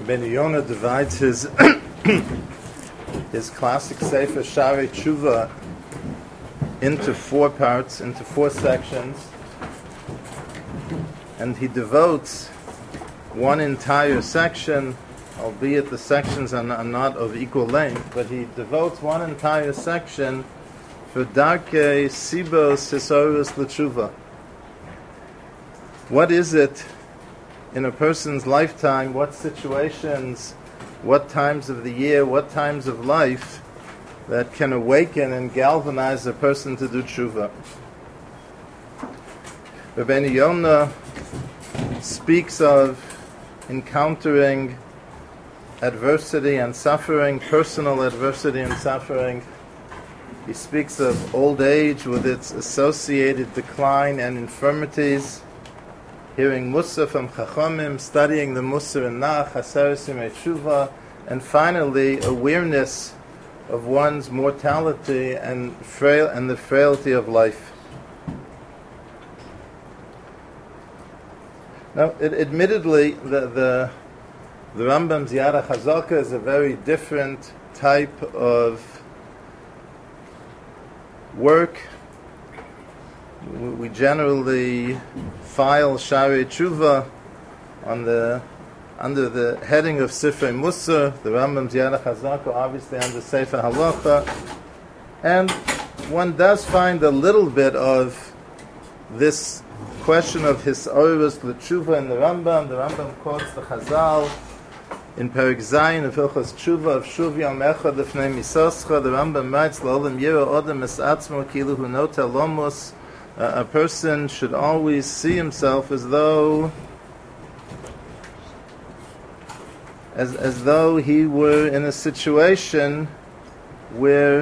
Ben Yonah divides his his classic Sefer Sha'arei Tshuva into four parts, into four sections, and he devotes one entire section, albeit the sections are not of equal length, but he devotes one entire section for Darkei Sibos Hisorus L'Tshuva. What is it in a person's lifetime, what situations, what times of the year, what times of life that can awaken and galvanize a person to do tshuva? Rabbeinu Yonah speaks of encountering adversity and suffering, personal adversity and suffering. He speaks of old age with its associated decline and infirmities, hearing Musar from Chachamim, studying the Musar and Nach, Haseres Yimei Tshuva, and finally awareness of one's mortality and the frailty of life. Now, admittedly, the Rambam's Yad HaChazaka is a very different type of work. We generally file Sha'arei Tshuva under the heading of Sifrei Musar, the Rambam's Yad HaChazaka obviously under Sefer Halacha, and one does find a little bit of this question of Hisorus L'Tshuva in the Rambam. The Rambam quotes the Chazal in Perek Zayin of Hilchos Tshuva of Shuv Yom Echad Lefnei Misoscha. The Rambam writes, L'olam Yira Odem Es Atzmo Kilu Hu Notel Lomos. A person should always see himself as though he were in a situation where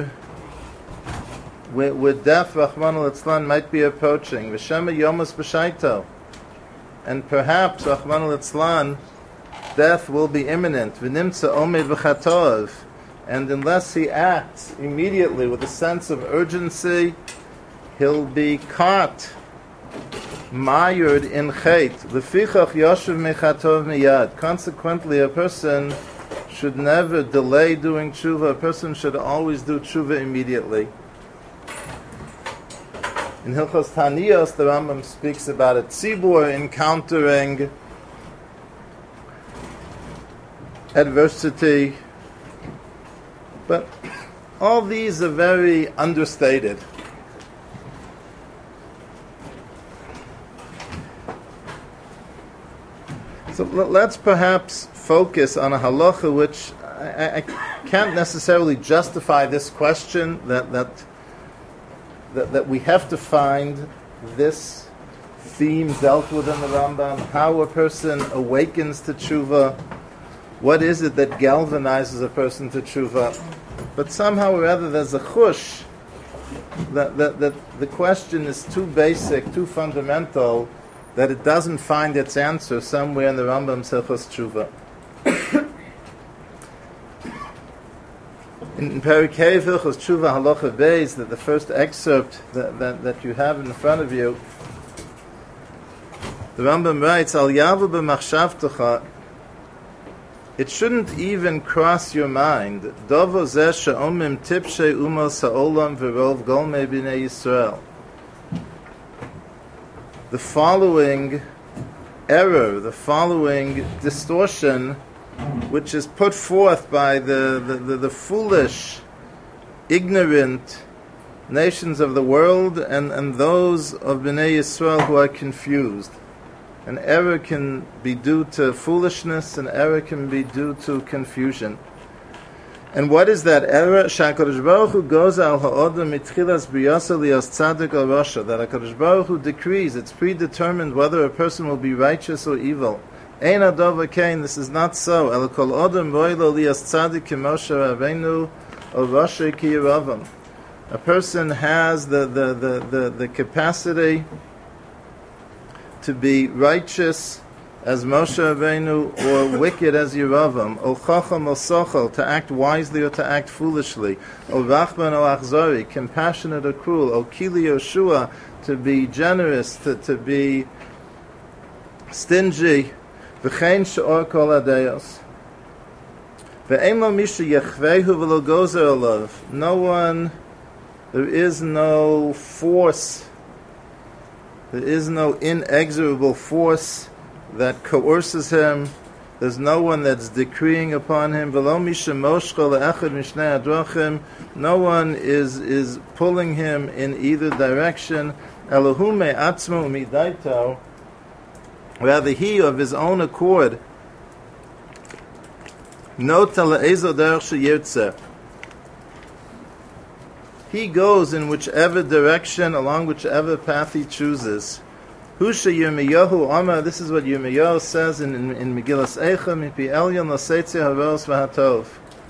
death, Rachmana litzlan, might be approaching. V'shema yomos b'shaito, and perhaps, Rachmana litzlan, death will be imminent. V'nimtza omed b'chatov, and unless he acts immediately with a sense of urgency, he'll be caught, mired in chait. Lefichach yoshev mechatov miyad. Consequently, a person should never delay doing tshuva. A person should always do tshuva immediately. In Hilchos Taniyos, the Rambam speaks about a tzibur encountering adversity, but all these are very understated. So let's perhaps focus on a halacha which I can't necessarily justify this question that we have to find this theme dealt with in the Rambam, how a person awakens to tshuva, what is it that galvanizes a person to tshuva. But somehow or other there's a chush that the question is too basic, too fundamental, that it doesn't find its answer somewhere in the Rambam's Hilchos Tshuva. In Perikei Hilchos Tshuva Halacha Beis, that the first excerpt that you have in front of you, the Rambam writes, Al yavu b'machshavtecha, it shouldn't even cross your mind, Dovo zeh she'omim tipshei umos ha'olam v'rov golmei b'nei Yisrael. The following error, the following distortion, which is put forth by the foolish, ignorant nations of the world and those of Bnei Yisrael who are confused. An error can be due to foolishness, an error can be due to confusion. And what is that error? HaKadosh Baruch Hu goes al ha'odam mitchilas briyasa lios tzadik al rasha. That HaKadosh Baruch Hu decrees, it's predetermined whether a person will be righteous or evil. Ein adova kain, this is not so. El kol odam roilo lios tzadik ki Moshe Rabbeinu or rasha ki yiravam. A person has the capacity to be righteous as Moshe Rabbeinu, or wicked as Yeravam, or chacham or sochel, to act wisely or to act foolishly, or rachman or achzari, compassionate or cruel, or kili or shua, to be generous, to be stingy, v'chein she'or kol adayos, Ve'ein lo misha yechvehu v'lo gozer alav. No one, there is no force, there is no inexorable force that coerces him. There's no one that's decreeing upon him. V'lo misha moshcha le'echad mishnei hadrachim. No one is pulling him in either direction. Elohu me'atzmo u'midaito. Rather, he of his own accord. Nota le'ezo derech sheyirtzeh. He goes in whichever direction, along whichever path he chooses. Husha Yirmiyahu Amar, this is what Yirmiyahu says in Megillas Eicha, Mipi Elyon Laseitzi Haros V'Hatov.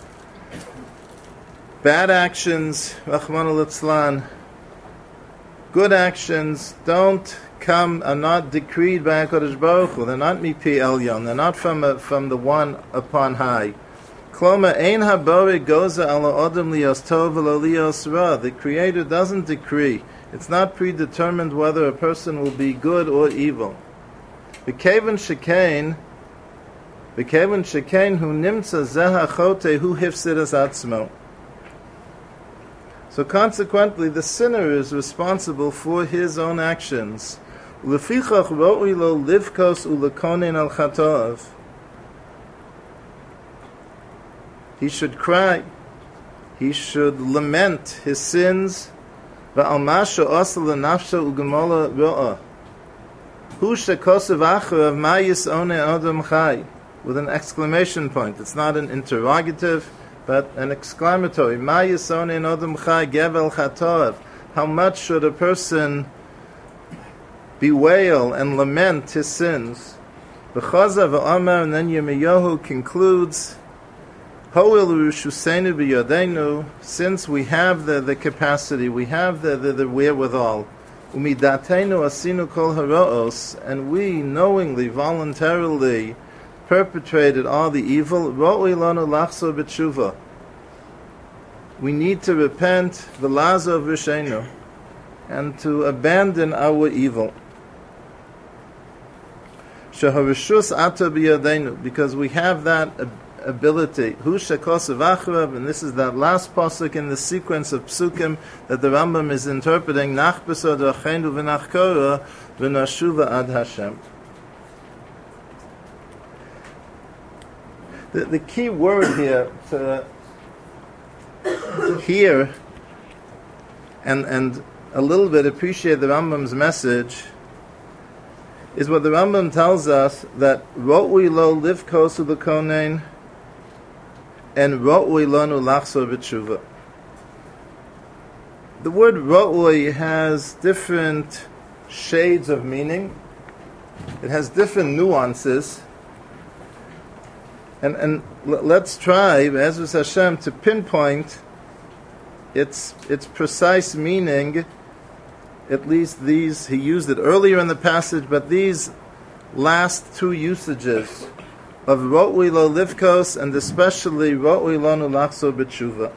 Bad actions, Rachmana Litzlan, good actions are not decreed by HaKadosh Baruch Hu. They're not Mipi Elyon, they're not from the one upon high. Kloma ein habori goza ala adam lios tov v'lo lios ra. The Creator doesn't decree. It's not predetermined whether a person will be good or evil. V'kevan shekain hu nimtza zeh hachote hu hifsidas atzmo. So consequently, the sinner is responsible for his own actions. Lefichach ro'i lo livkos ulekonin al chatav. He should cry. He should lament his sins. V'al masha asa lenafsha ugemola ro'a. Hu shekosev acharav ma yisone adam chai. With an exclamation point. It's not an interrogative, but an exclamatory. Ma yisone adam chai gevel chatav. How much should a person bewail and lament his sins? V'chaza v'amar, and then Yirmiyahu concludes, since we have the capacity, we have the wherewithal, and we knowingly, voluntarily perpetrated all the evil, we need to repent, and to abandon our evil. Because we have that ability. And this is that last pasuk in the sequence of psukim that the Rambam is interpreting. Ad Hashem. The key word here to hear and a little bit appreciate the Rambam's message is what the Rambam tells us, that Ro'ui lo livkos u'lekonein and Ro'ui lanu lachzor b'tshuva. The word Ro'ui has different shades of meaning. It has different nuances. And let's try, Be'ezus Hashem, to pinpoint its precise meaning. At least these, he used it earlier in the passage, but these last two usages of Ro'ui lo livkos and especially Ro'ui lanu lachzor b'tshuva.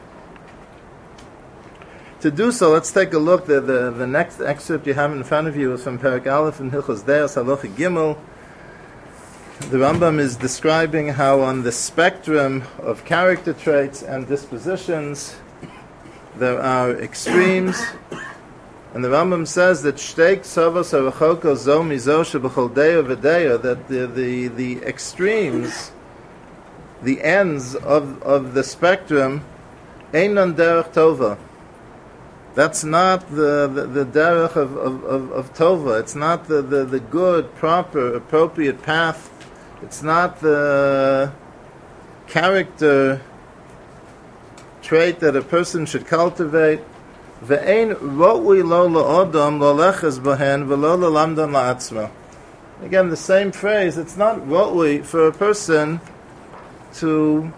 To do so, let's take a look. The next excerpt you have in front of you is from Perek Aleph in Hilchos Deos Halacha Gimel. The Rambam is describing how on the spectrum of character traits and dispositions there are extremes. And the Rambam says that shteik savos harachoko zo mizo shebechol deya v'deya, that the extremes, the ends of the spectrum, einon derech tova. That's not the derech of tova. It's not the good, proper, appropriate path. It's not the character trait that a person should cultivate. Ve'ein ro'ui lo la'odam lo leches b'hen v'lo l'lamdan la'atzma. Again, the same phrase. It's not ro'ui for a person to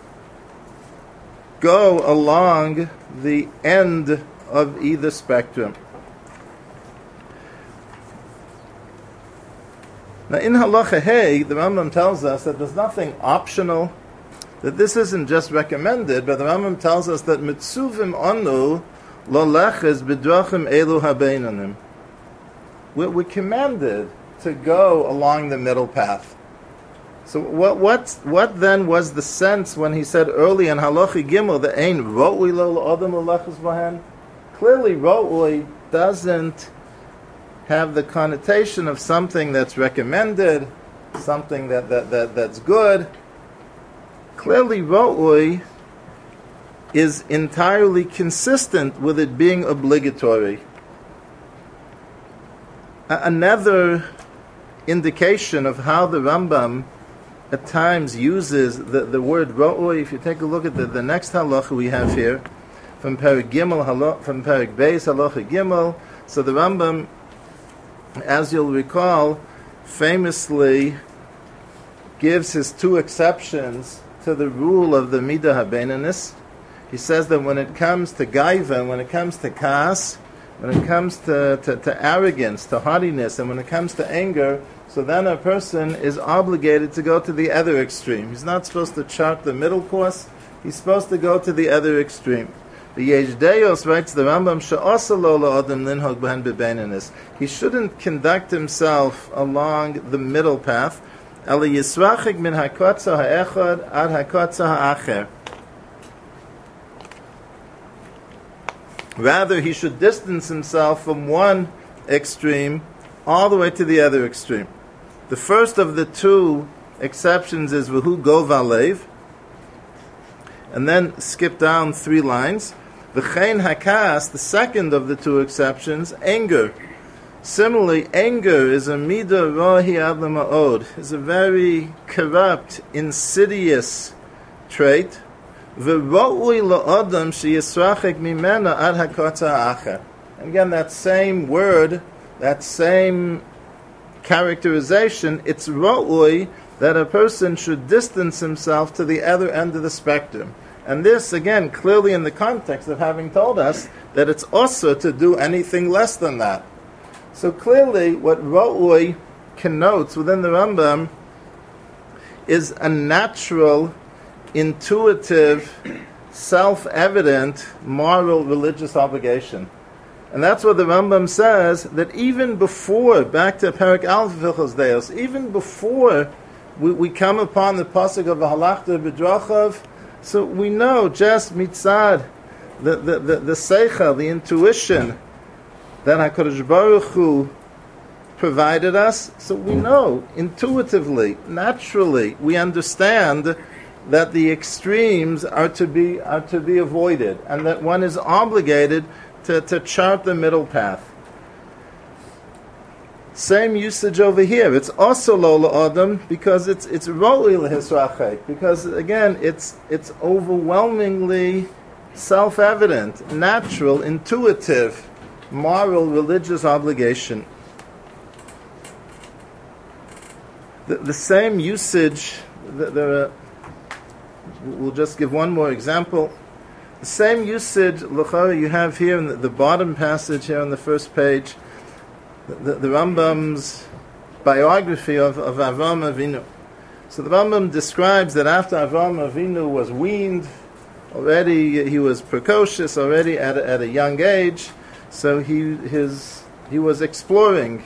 go along the end of either spectrum. Now, in Halacha Hey, the Rambam tells us that there's nothing optional, that this isn't just recommended, but the Rambam tells us that mitzuvim anu lo leches b'drachim elu habeinanim. We're commanded to go along the middle path. So what then was the sense when he said early in Halachi Gimel that Ein Ro'ui Lo Adam L'Lachas Bahen? Clearly, Ro'ui doesn't have the connotation of something that's recommended, something that's good. Clearly, Ro'ui is entirely consistent with it being obligatory. Another indication of how the Rambam at times uses the word Ro'ui, if you take a look at the next halacha we have here, from Perek Gimel, from Perek Beis Halacha Gimel. So the Rambam, as you'll recall, famously gives his two exceptions to the rule of the Midah HaBeinanis. He says that when it comes to Gaiva, when it comes to Kaas, when it comes to arrogance, to haughtiness, and when it comes to anger, so then a person is obligated to go to the other extreme. He's not supposed to chart the middle course. He's supposed to go to the other extreme. The Yesh Deos writes the Rambam, She'asa lo la'adam linhog b'hen b'beinanis. He shouldn't conduct himself along the middle path. Ela yisrachik min hakotza ha'echad ad hakotza ha'acher. Rather, he should distance himself from one extreme all the way to the other extreme. The first of the two exceptions is V'hu go v'alev, and then skip down 3 lines. V'chein hakas, the second of the two exceptions, anger. Similarly, anger is a midah rohi ad lema'od, is a very corrupt, insidious trait. V'ro'ui la'adam sheyisrachik mimena ad hakotza ha'acher. And again, that same word, that same characterization, it's ro'ui, that a person should distance himself to the other end of the spectrum. And this, again, clearly in the context of having told us that it's also to do anything less than that. So clearly, what ro'ui connotes within the Rambam is a natural, intuitive, self-evident, moral, religious obligation. And that's what the Rambam says, that even before, back to Perek Aleph Hilchos Deos, even before we come upon the pasuk of V'halachta b'drachav, so we know just mitzad, the seichel, the intuition that HaKadosh Baruch Hu provided us. So we know intuitively, naturally, we understand that the extremes are to be avoided, and that one is obligated to chart the middle path. Same usage over here. It's also lo la'adam because it's ro'il hisrachek, because again it's overwhelmingly self-evident, natural, intuitive, moral, religious obligation. The same usage. We'll just give one more example. The same usage, l'chara, you have here in the bottom passage here on the first page. The Rambam's biography of Avraham Avinu. So the Rambam describes that after Avraham Avinu was weaned, already he was precocious, already at a young age, so he was exploring.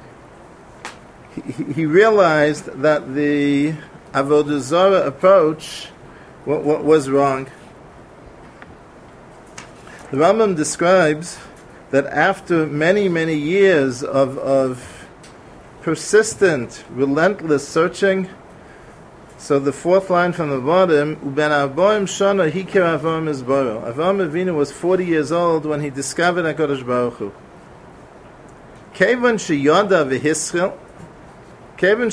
He realized that the Avodah Zarah approach was wrong. The Rambam describes that after many, many years of persistent, relentless searching, so the 4th line from the bottom, Uben Arboim Shana Hikir Avram Izbaro. Avram Avinu was 40 years old when he discovered HaKadosh Baruch Hu. Kevan Sheyada v'Hischel, Kevan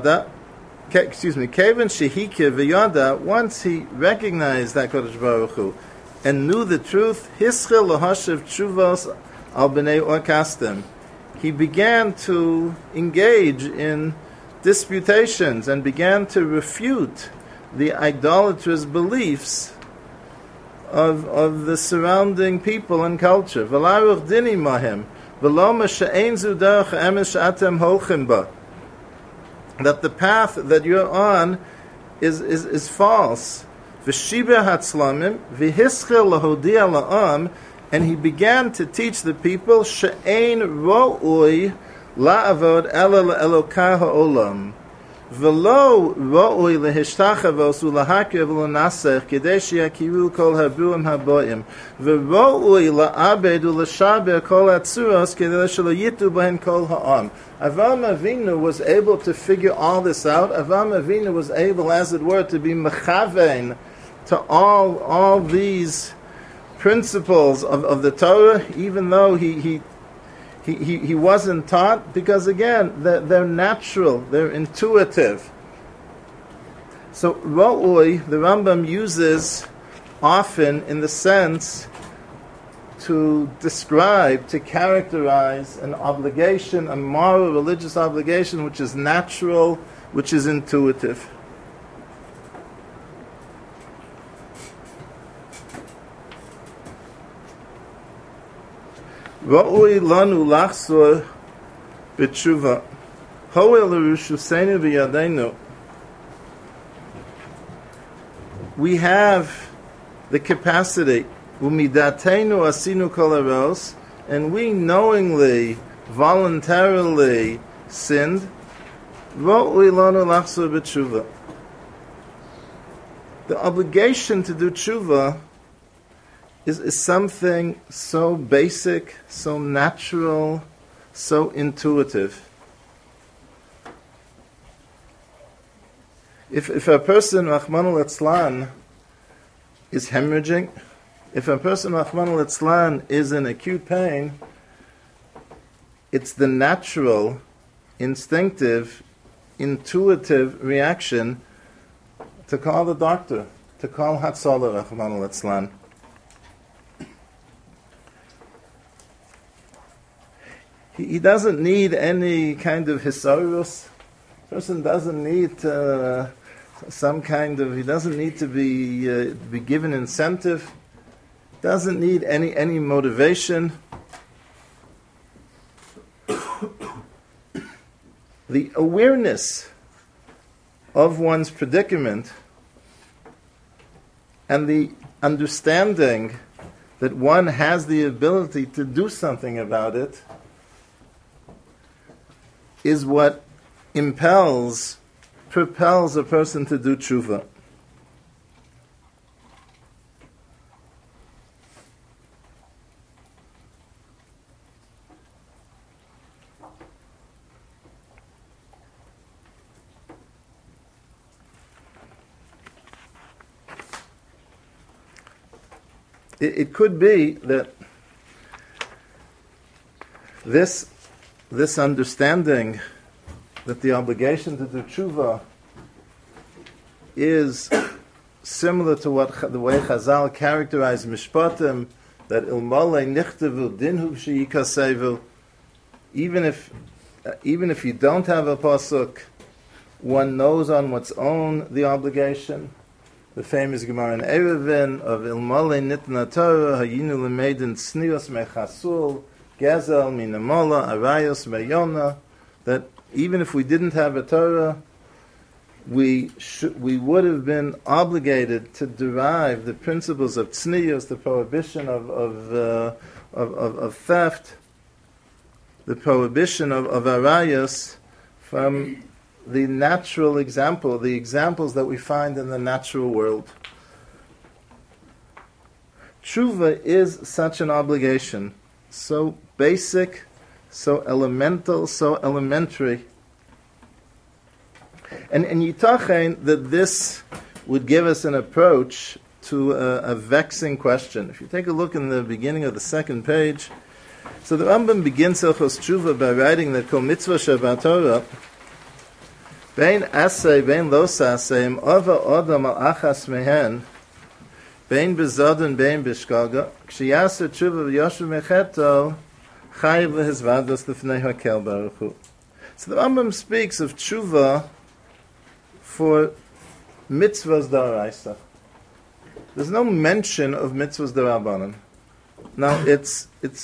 Shehikir v'Yada, once he recognized HaKadosh Baruch Hu and knew the truth, Hischel Lahashiv Tshuvos Al B'nei Orkastim, he began to engage in disputations and began to refute the idolatrous beliefs of the surrounding people and culture. V'laruch dini mahem, v'lo she'ein zu derech emes she'atem holchem ba. That the path that you're on is false. V'shibeh hatzlamim, v'hischel lahodia la'am, and he began to teach the people, she'ein ro'ui la'avod ela la'elokah ha'olam. V'lo ro'oi lehishtachavos u'lahakir v'lonasech kedei sheyakiru kol habuim haboim v'ro'oi la'abed u'lashaber kol atzuros kedei shelo yitu b'hen kol ha'am. Avraham Avinu was able to figure all this out. Avraham Avinu was able, as it were, to be mechavein to all these principles of the Torah, even though he wasn't taught, because again, they're natural, they're intuitive. So Ro'oi, the Rambam uses often in the sense to describe, to characterize an obligation, a moral religious obligation which is natural, which is intuitive. Ra'oi lanu lachzor b'tshuva hoel l'rushuseinu v'yadeinu. We have the capacity, umidateinu asinu kol haros, and we knowingly, voluntarily sinned. Ra'oi lanu lachzor b'tshuva. The obligation to do tshuva is something so basic, so natural, so intuitive. If a person, Rahmanul Etzlan, is hemorrhaging, if a person, Rahmanul Etzlan, is in acute pain, it's the natural, instinctive, intuitive reaction to call the doctor, to call Hatzalah, Rahmanul Etzlan. He doesn't need any kind of hisaurus. Person doesn't need he doesn't need to be given incentive. Doesn't need any motivation. The awareness of one's predicament and the understanding that one has the ability to do something about it is what propels a person to do tshuva. It could be that this understanding that the obligation to do tshuva is similar to the way Chazal characterized mishpatim, that ilmale nichtevu dinhu sheyikasevu. Even if you don't have a pasuk, one knows on one's own the obligation. The famous Gemara in Eruvin of ilmale nitna Torah hayinu lemeidin tznius mechasul gezel minamola arayos meyona, that even if we didn't have a Torah, we would have been obligated to derive the principles of tznius, the prohibition of theft, the prohibition of arayos, from the natural example, the examples that we find in the natural world. Tshuva is such an obligation, so basic, so elemental, so elementary. And yitachen that this would give us an approach to a vexing question. If you take a look in the beginning of the second page, so the Rambam begins Hilchos Tshuva by writing that Kol Mitzvah Shabbat Torah Bein asay, bein lo sasay, ova odam al achas mehen, bein bezodin, bein bishkaga, kshiyasa tshuva v'yoshu mecheto, chayiv lehizvados lefnei hakel baruch hu. So the Rambam speaks of tshuva for mitzvahs d'oraisa. There's no mention of mitzvahs d'Rabbanan. Now it's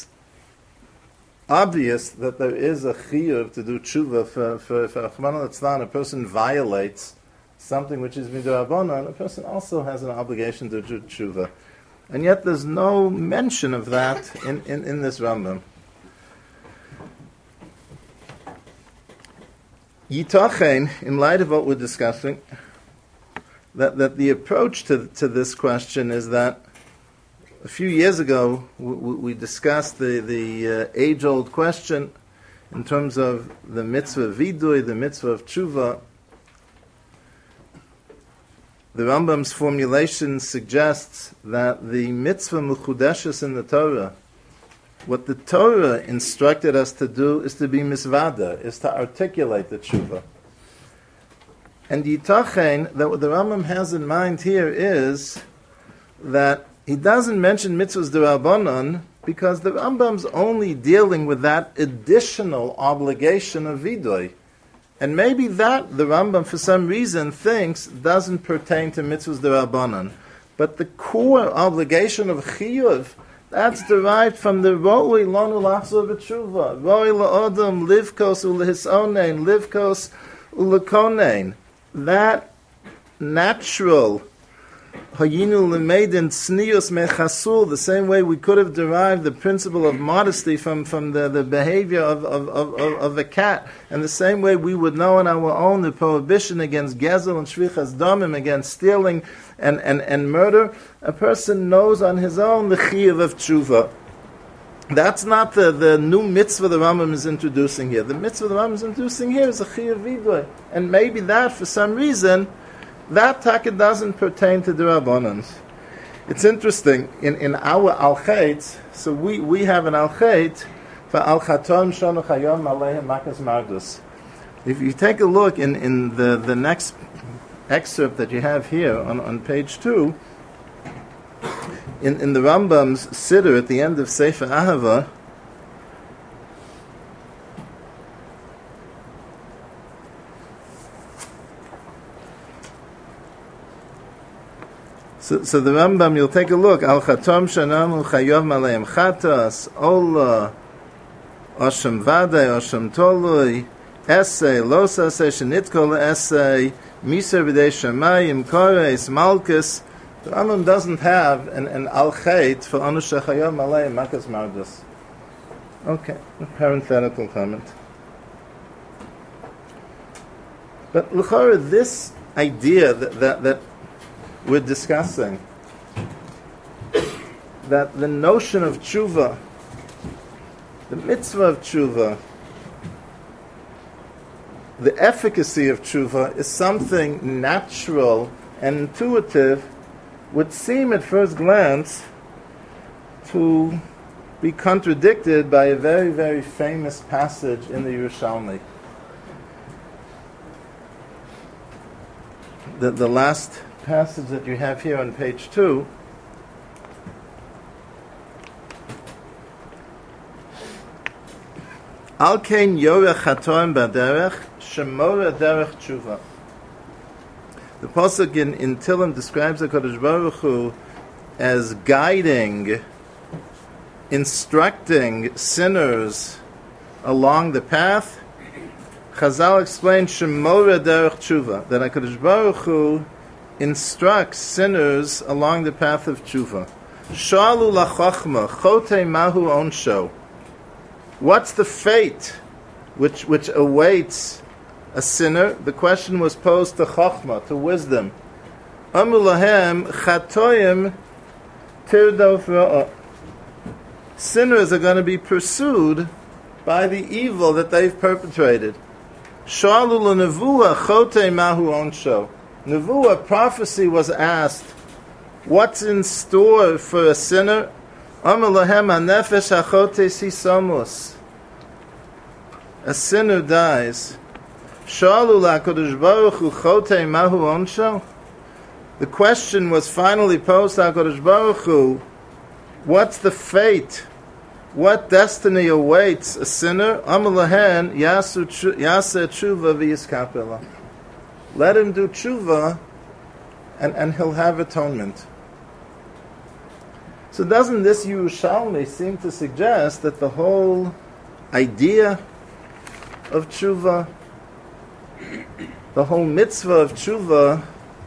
obvious that there is a chiyuv to do tshuva for Rahman al-Tzlan. A person violates something which is midrabanan, a person also has an obligation to do tshuva. And yet there's no mention of that in this Rambam. Yitachen, in light of what we're discussing, that the approach to this question is that a few years ago we discussed the age-old question in terms of the mitzvah of vidui, the mitzvah of tshuva. The Rambam's formulation suggests that the mitzvah mechudeshes in the Torah, what the Torah instructed us to do is to be misvada, is to articulate the tshuva. And yitachen, that what the Rambam has in mind here is that he doesn't mention mitzvahs d'Rabbanan because the Rambam's only dealing with that additional obligation of vidui. And maybe that the Rambam, for some reason, thinks doesn't pertain to mitzvahs d'Rabbanan. But the core obligation of chiyuv, that's derived from the ro'ui lanu lachzor b'tshuva. Ro'ui la'odam livkos u'lehisonein, livkos u'lekonein. That natural hayinu l'meidin tznius mechasul, the same way we could have derived the principle of modesty from the behavior of a cat, and the same way we would know on our own the prohibition against gezel and shvichas damim, against stealing and murder. A person knows on his own the chiyuv of tshuva. That's not the new mitzvah the Rambam is introducing here. The mitzvah the Rambam is introducing here is a chiyuv vidui, and maybe that for some reason that taka doesn't pertain to the Rabbanans. It's interesting, in our Al-Chait, so we have an Al-Chait for Al-Chatom Shonu Chayom Alehem Makas Mardus. If you take a look in the next excerpt that you have here on page 2, in the Rambam's Siddur at the end of Sefer Ahava, So the Rambam, you'll take a look. Al chatom shanamu chayov maleim chatas, ola, oshem vadei, oshem tolui, essay, los essay, shenitkol essay, miser b'dei shamayim, kores, malchus. The Rambam doesn't have an al-chait for anu shechayov maleim makas mardus. Okay, a parenthetical comment. But l'chora, this idea that we're discussing, that the notion of tshuva, the mitzvah of tshuva, the efficacy of tshuva is something natural and intuitive, would seem at first glance to be contradicted by a very, very famous passage in the Yerushalmi. The last passage that you have here on page 2, Al kein yorech hatoim baderech shemora derech tshuva. The pasuk in Tehillim describes the Kadosh Baruch Hu as guiding, instructing sinners along the path. Chazal explains shemora derech tshuva, that HaKadosh Baruch Hu instructs sinners along the path of tshuva. Shalu lachachma chotei mahu onsho. What's the fate which awaits a sinner? The question was posed to chachma, to wisdom. Amu lahem chatoyim tirdof ra'ah. Sinners are going to be pursued by the evil that they've perpetrated. Shalu l'nevuah chotei mahu onsho. Nevuah, prophecy, was asked, what's in store for a sinner? A sinner dies. The question was finally posed to HaKadosh Baruch Hu, what's the fate? What destiny awaits a sinner? Let him do tshuva, and he'll have atonement. So doesn't this Yerushalmi seem to suggest that the whole idea of tshuva, the whole mitzvah of tshuva,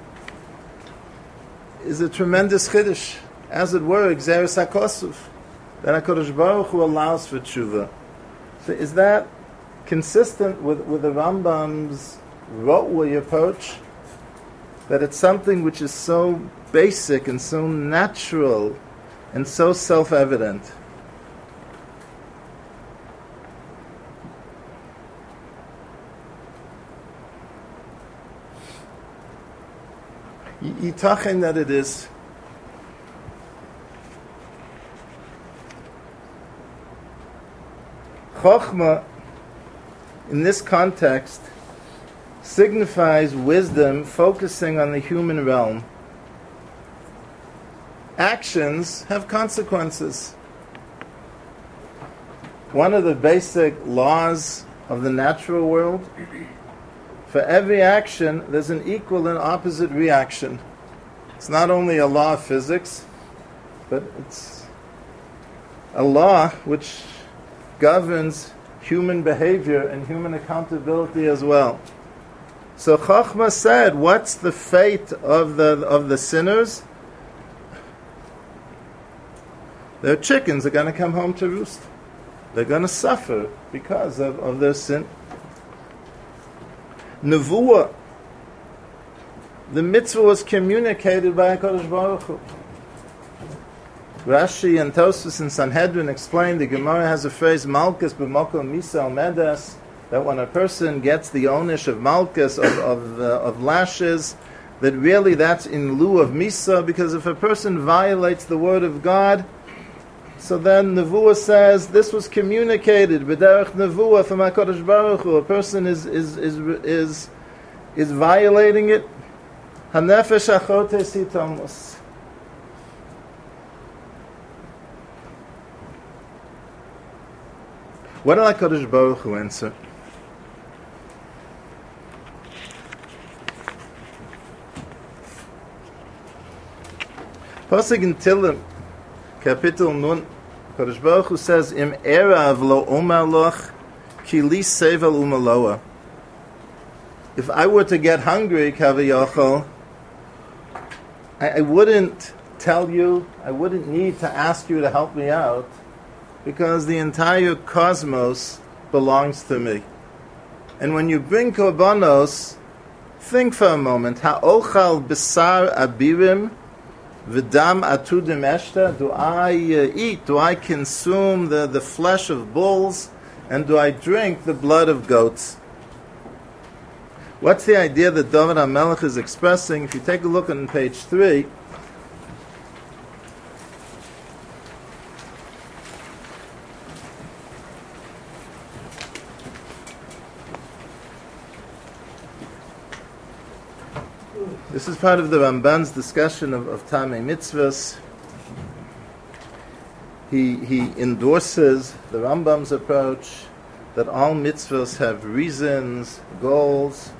is a tremendous chiddush, as it were, Gzeres HaKosuf, that HaKadosh Baruch Hu allows for tshuva. So is that consistent with the Rambam's Rotway approach, that it's something which is so basic and so natural and so self-evident. Yitachin that it is. Chochmah, in this context, signifies wisdom focusing on the human realm. Actions have consequences. One of the basic laws of the natural world, for every action, there's an equal and opposite reaction. It's not only a law of physics, but it's a law which governs human behavior and human accountability as well. So Chachma said, what's the fate of the sinners? Their chickens are going to come home to roost. They're going to suffer because of their sin. Nevuah, the mitzvah was communicated by HaKadosh Baruch Hu. Rashi and Tosfos and Sanhedrin explained, the Gemara has a phrase, Malkus b'mokom misa omedas, that when a person gets the ownership of Malkus, of lashes, that really that's in lieu of Misa, because if a person violates the word of God, so then Nevuah says, this was communicated, b'derech Nevuah from HaKadosh Baruch Hu, a person is violating it, hanefesh achotes hitamus. What did HaKadosh Baruch Hu answer? Pasuk in Tilim, Kapitel Nun, HaKadosh Baruch Hu says, Im erav lo omar loch, ki li sevel umaloa. If I were to get hungry, Kaviyachol, I wouldn't tell you, I wouldn't need to ask you to help me out, because the entire cosmos belongs to me. And when you bring korbanos, think for a moment, ha'ochal besar abirim v'dam atudim eshta, do I eat, do I consume the flesh of bulls, and do I drink the blood of goats? What's the idea that David HaMelech is expressing? If you take a look on page 3, this is part of the Ramban's discussion of Tamei Mitzvahs. He endorses the Rambam's approach that all mitzvahs have reasons, goals.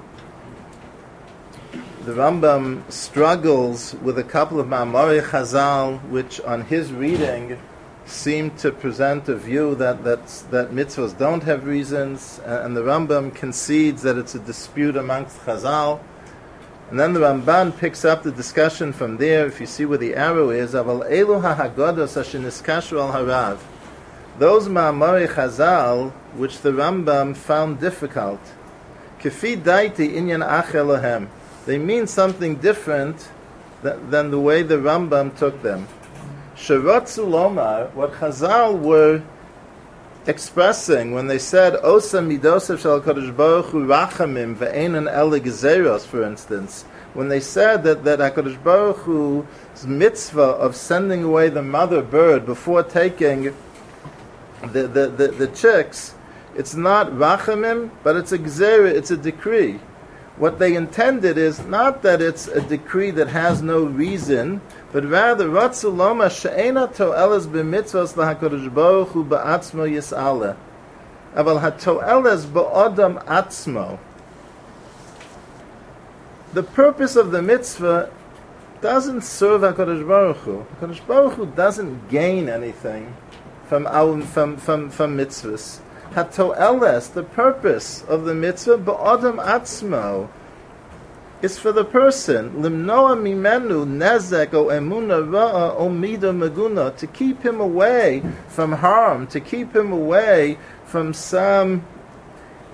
The Rambam struggles with a couple of Ma'amorei Chazal, which on his reading seem to present a view that mitzvahs don't have reasons, and the Rambam concedes that it's a dispute amongst Chazal. And then the Ramban picks up the discussion from there. If you see where the arrow is, Aval elu ha'hagodos asher niskashu al harav. Those Ma'amorei Chazal, which the Rambam found difficult, Kefi daiti inyan ach Elohem. They mean something different than the way the Rambam took them. Sherotzu lomar, what Chazal were expressing when they said Osa midosav shel HaKadosh Baruch Hu rachamim ve'enan ele gezeros, for instance, when they said that HaKadosh Baruch Hu's mitzvah of sending away the mother bird before taking the chicks, it's not rachamim, but it's a gezerah, it's a decree. What they intended is not that it's a decree that has no reason, but rather ratzu loma she'ena to'eles b'mitzvos lahakadosh baruch hu ba'atzmo yis'aleh, aval hato'eles ba'odam atzmo. The purpose of the mitzvah doesn't serve HaKadosh Baruch Hu. HaKadosh Baruch Hu doesn't gain anything from mitzvahs. Hato'eles, the purpose of the mitzvah, ba'odam atzmo, is for the person, limnoa mimenu nezek o emuna ra'a o mida maguna, to keep him away from harm, to keep him away from some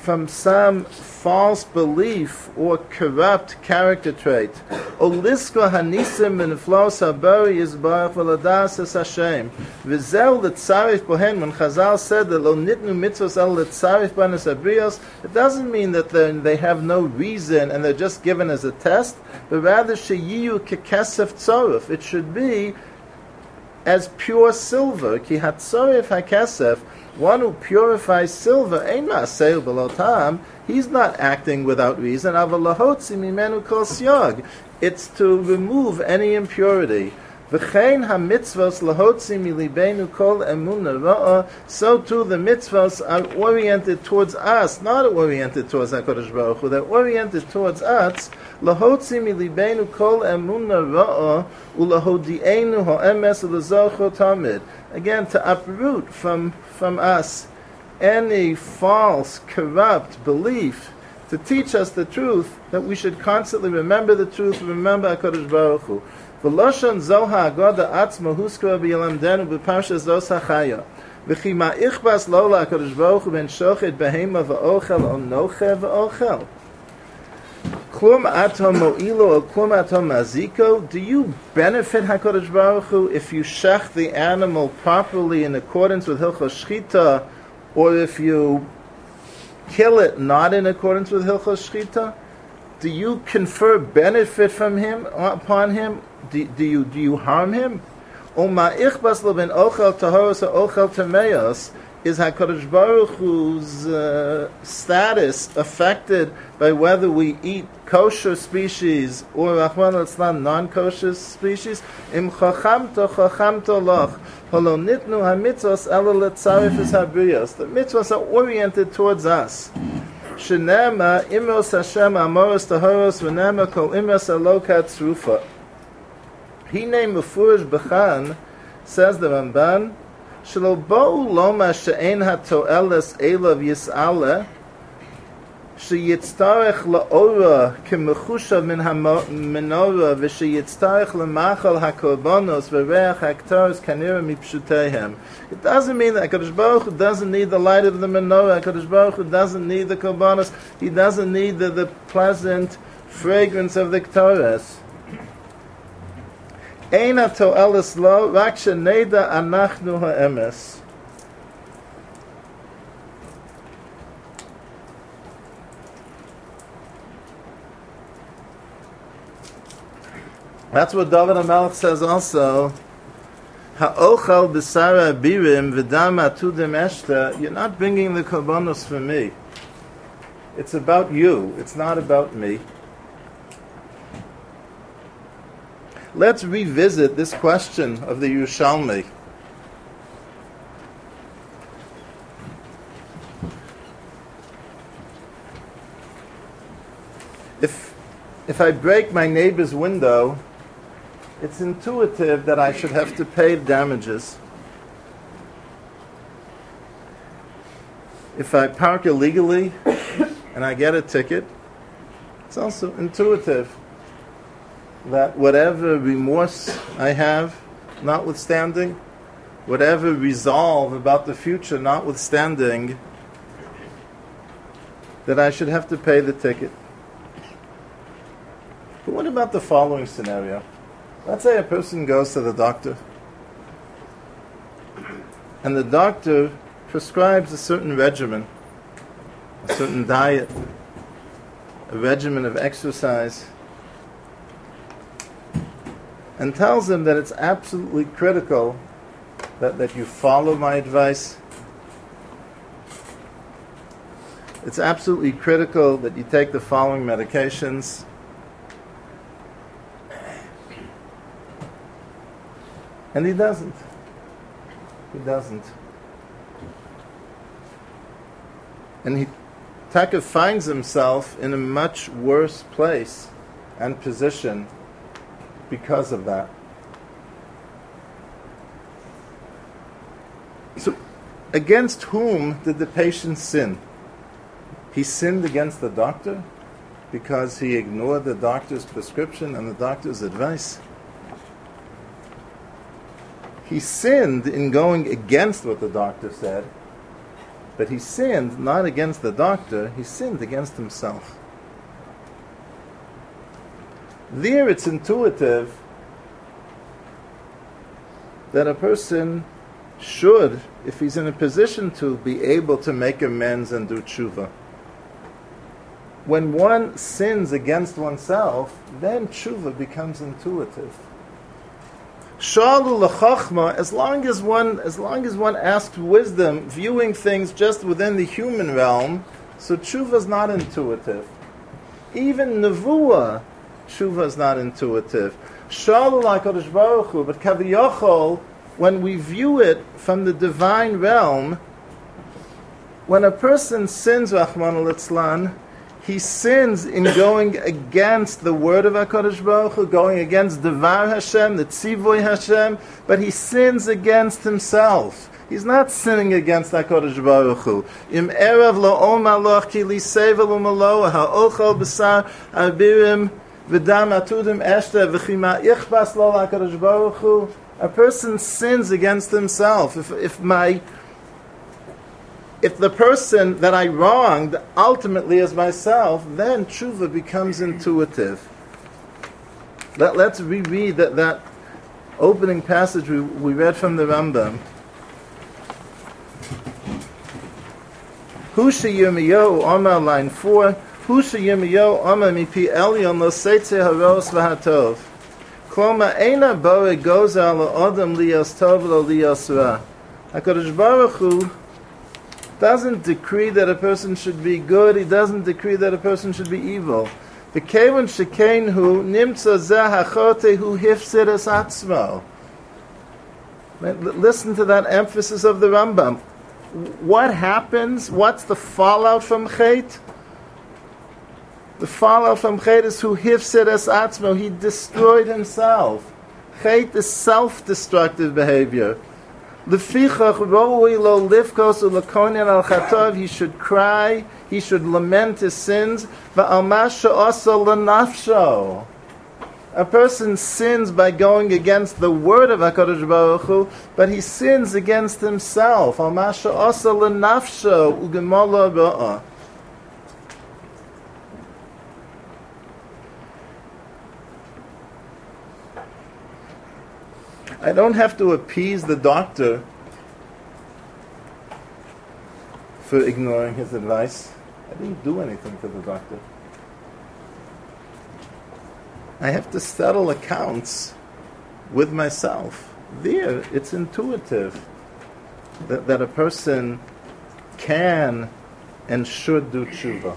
from some false belief or corrupt character trait. Olisko hanisim min flos habari yizbarach v'ladas es Hashem. V'zel l'tzarif bohen, when Chazal said that lo nitnu mitzvos el l'tzarif banas abrios, it doesn't mean that they have no reason and they're just given as a test, but rather sheyiyu kekesef tzoruf. It should be as pure silver. Ki hatzorif hakesef, one who purifies silver, ein ma'aseh below tam, he's not acting without reason. Aval lahotzi mimenu kol siog. It's to remove any impurity. V'chein ha-mitzvos lahotzi milibenu kol emuna ra'ah. So too the mitzvos are oriented towards us, not oriented towards HaKadosh Baruch Hu. They're oriented towards us. Lahotzi milibenu kol emuna ra'ah ulahodienu ha'emes u'lezocho tamid. Again, to uproot from us any false, corrupt belief, to teach us the truth, that we should constantly remember the truth, remember HaKadosh Baruch Hu. V'loshon zoha agoda atzma huskara b'yalamdenu b'parsha zos hachaya. V'chi ma'ichbas lola HaKadosh Baruch Hu ben shochet behema v'ochel o noche v'ochel. Klum atom mo'ilo or klum atom maziko. Do you benefit HaKadosh Baruch Hu if you shech the animal properly in accordance with Hilchos Shchita, or if you kill it not in accordance with Hilchos Shchita? Do you confer benefit from him upon him? Do you harm him? Oma ichbas lo ben ochel tahoros or ochel tameos. Is HaKadosh Baruch Hu's status affected by whether we eat kosher species or Rahman al-Islam non-kosher species? Im chachamto loch holo nitnu ha-mitzvos ela letzarif es habriyos. The mitzvos are oriented towards us. Shenema imros Hashem amoros tahoros v'nema kol imros alokat tzrufa. Hine mefurish b'chan, says the Ramban, Shelo bo'u loma she'en ha'to'eles elav yis'aleh sheyitztarech la'ora k'mechushav min ha'menorah v'sheyitztarech l'machal ha'korbanos v'reach ha'ktaros kanira mipshutehem. It doesn't mean that HaKadosh Baruch Hu doesn't need the light of the menorah. HaKadosh Baruch Hu doesn't need the korbanos. He doesn't need the pleasant fragrance of the ktaros. Eina to'eles lo, rak she'neda anachnu ha'emes. That's what David HaMelech says also. Ha'ochal b'sara birim v'dam atudim eshta. You're not bringing the korbanos for me. It's about you. It's not about me. Let's revisit this question of the Yerushalmi. If I break my neighbor's window, it's intuitive that I should have to pay damages. If I park illegally and I get a ticket, it's also intuitive that whatever remorse I have, notwithstanding, whatever resolve about the future, notwithstanding, that I should have to pay the ticket. But what about the following scenario? Let's say a person goes to the doctor, and the doctor prescribes a certain regimen, a certain diet, a regimen of exercise, and tells him that it's absolutely critical that you follow my advice. It's absolutely critical that you take the following medications. And he doesn't. He doesn't. And he Taka finds himself in a much worse place and position because of that. So, against whom did the patient sin? He sinned against the doctor because he ignored the doctor's prescription and the doctor's advice. He sinned in going against what the doctor said, But he sinned not against the doctor, he sinned against himself. There it's intuitive that a person should, if he's in a position to, be able to make amends and do tshuva. When one sins against oneself, then tshuva becomes intuitive. Shalu l'chachma, as long as one asks wisdom, viewing things just within the human realm, so tshuva is not intuitive. Even nevuah, tshuva is not intuitive. Shalu l'HaKadosh Baruch Hu, but kaviyachol, when we view it from the divine realm, when a person sins, Rahman al-Itzlan, he sins in going against the word of HaKadosh Baruch Hu, going against Devar Hashem, the Tzivoy Hashem, but he sins against himself. He's not sinning against HaKadosh Baruch Hu. Im erav lo'om aloch ki li sevel umaloa ha'ochal b'sar abirim v'dam atudim eshte v'chima ichbas lo HaKadosh Baruch Hu. A person sins against himself. If the person that I wronged ultimately is myself, then tshuva becomes intuitive. Let's reread that opening passage we read from the Rambam. Husha Yirmiyahu Omar, line 4. Husha Yirmiyahu Omar mipi elyon lo seitze haros v'hatov. Kloma eina bore goza lo odom liyos tov lo liyos ra. HaKadosh Baruch Hu doesn't decree that a person should be good. He doesn't decree that a person should be evil. The kevon shekain hu nimtza zeh hachote hu hifsid es atzmo. Listen to that emphasis of the Rambam. What happens? What's the fallout from chet? The fallout from chet is hu hifsid es atzmo. He destroyed himself. Chet is self-destructive behavior. Lefichach ro'ui lo lifkos u'lakonin al chatov. He should cry. He should lament his sins. Va'al ma she'asa lenafsho. A person sins by going against the word of HaKadosh Baruch Hu, but he sins against himself. Al ma she'asa lenafsho u'gemola ra'a. I don't have to appease the doctor for ignoring his advice. I didn't do anything to the doctor. I have to settle accounts with myself. There, it's intuitive that a person can and should do tshuva.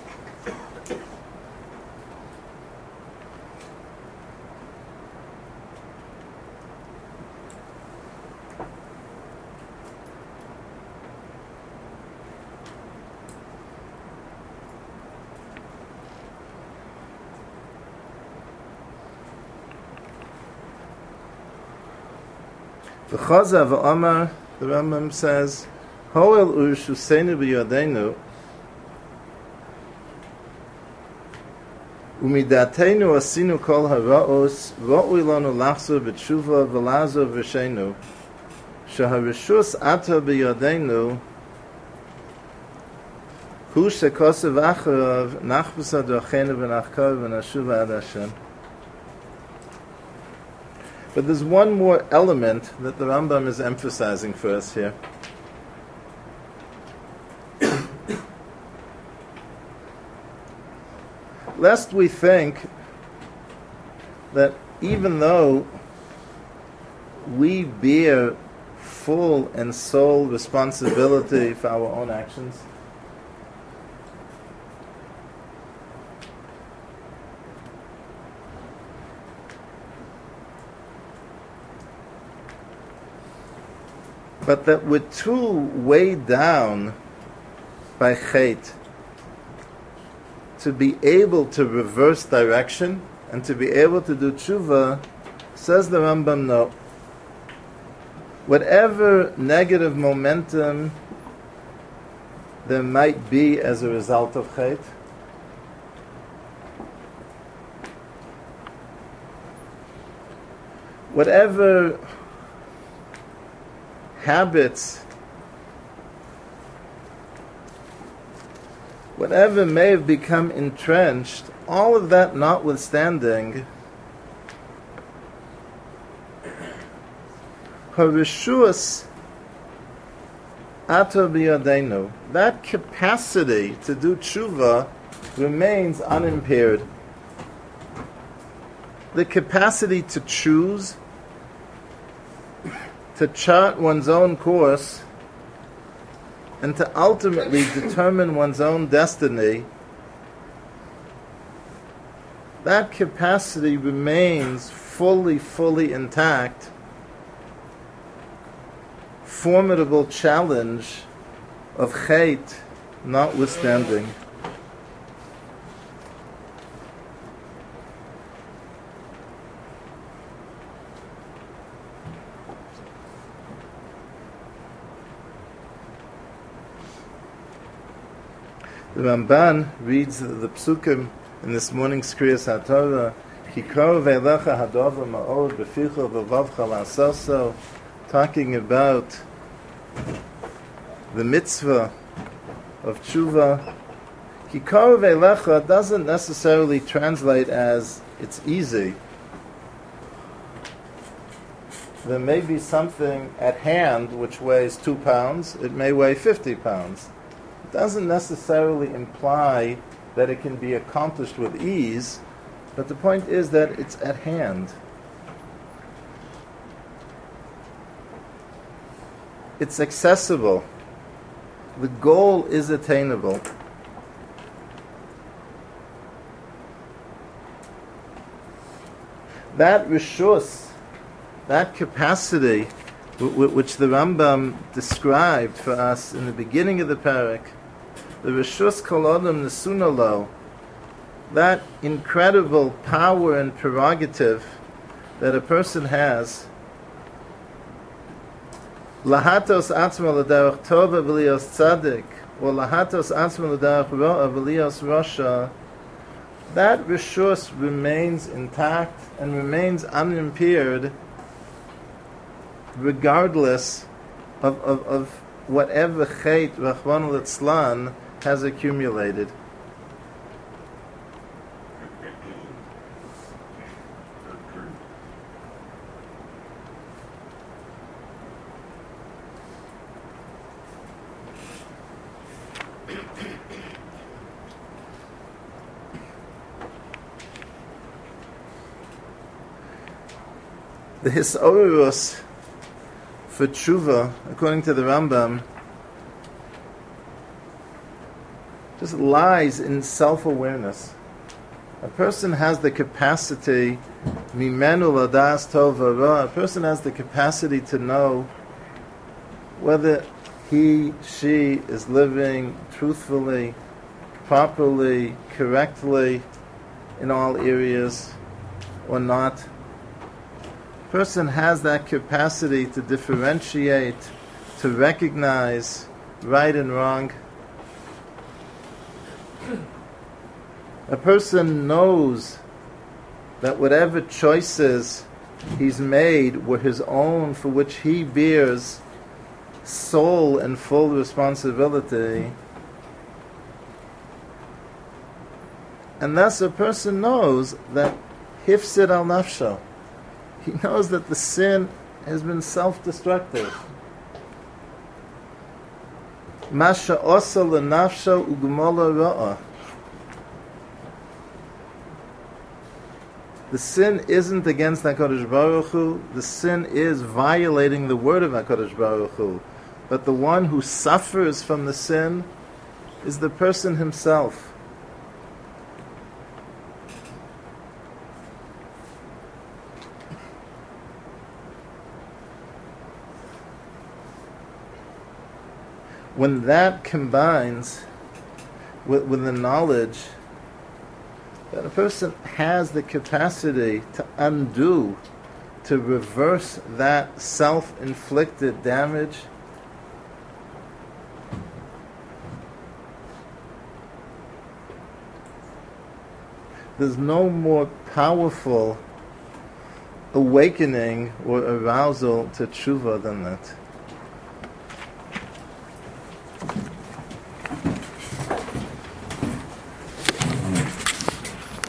The Chaza v'Amar, the Rambam says, Hoel u'shusenu b'yodenu umidatenu asinu kol hara'os ro'ui lanu lachzor b'tshuva v'lazor v'shenu shaharishus ata b'yodenu hu shekosev acharav nachbusa dochenu v'nachkar v'nashuva ad Hashem. But there's one more element that the Rambam is emphasizing for us here. Lest we think that even though we bear full and sole responsibility for our own actions, but that we're too weighed down by chet to be able to reverse direction and to be able to do tshuva, says the Rambam, no. Whatever negative momentum there might be as a result of chet, whatever habits whatever may have become entrenched, all of that notwithstanding, Harishus Ato Biyadenu, that capacity to do tshuva remains unimpaired. The capacity to choose, to chart one's own course, and to ultimately determine one's own destiny, that capacity remains fully intact. Formidable challenge of Chait notwithstanding. The Ramban reads the psukim in this morning's Kriyas HaTorah, Kikor ve'elecha hadova ma'od beficho v'vavcha la'asoso, talking about the mitzvah of tshuva. Kikor ve'elecha doesn't necessarily translate as it's easy. There may be something at hand which weighs 2 pounds, it may weigh 50 pounds. Doesn't necessarily imply that it can be accomplished with ease, but the point is that it's at hand. It's accessible. The goal is attainable. That rishus, that capacity which the Rambam described for us in the beginning of the parak, the Rishus Kol Adam Nesuna Lo, that incredible power and prerogative that a person has, Lahatos Atzma L'Derech Tova V'Lios Tzadik, or Lahatos Atzma L'Derech Ro'a V'Lios Rosha, that Rishus remains intact and remains unimpaired regardless of whatever Chait Rachmana Litzlan has accumulated. The Hisorus for tshuva, according to the Rambam, just lies in self-awareness. A person has the capacity, mimenu ladas tov v'ra, a person has the capacity to know whether he, she is living truthfully, properly, correctly in all areas or not. A person has that capacity to differentiate, to recognize right and wrong. A person knows that whatever choices he's made were his own, for which he bears sole and full responsibility. And thus a person knows that hifsid al nafsho. He knows that the sin has been self-destructive. Masha osa lenafsho ugmola ra'ah. The sin isn't against HaKadosh Baruch Hu. The sin is violating the word of HaKadosh Baruch Hu. But the one who suffers from the sin is the person himself. When that combines with the knowledge that a person has the capacity to undo, to reverse that self-inflicted damage, there's no more powerful awakening or arousal to tshuva than that.